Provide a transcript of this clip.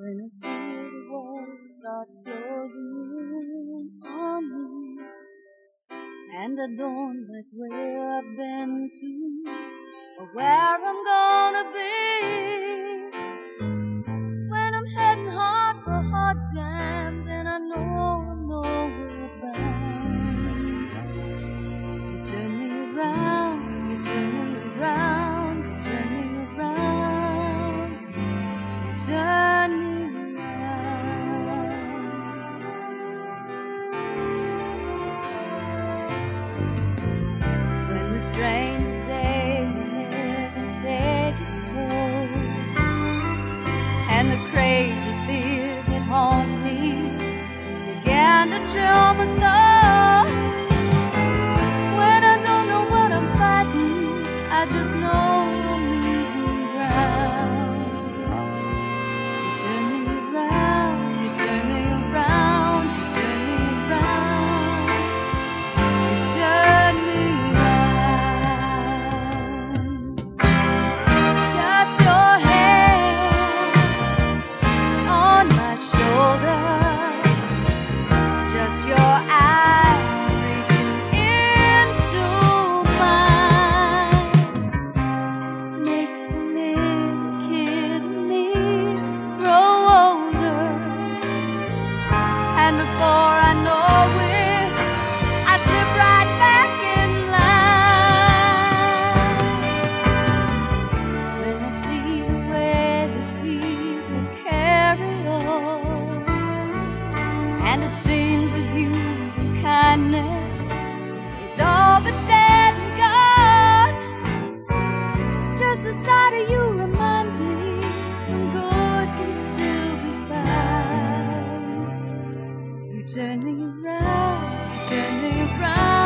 When I feel the walls start closing in on me, and I don't like where I've been to or where I'm gonna be. When I'm heading hard for hard times and I know I'm nowhere bound, you turn me around, you turn me around, you turn me around, you turn me around. When the strange day will take its toll, and the crazy fears that haunt me began to chill my soul. When I don't know what I'm fighting, I just know I'm losing ground. You turn me around, you turn me around, you turn me around, you turn me around. Just your hand on my shoulder, just your eyes reaching into mine, makes the little kid in me grow older, and before I know it, I slip right back in line. When I see the way that people carry on, and it seems that you, kindness, is all but dead and gone. Just the sight of you reminds me some good can still be found. You turn me around, you turn me around.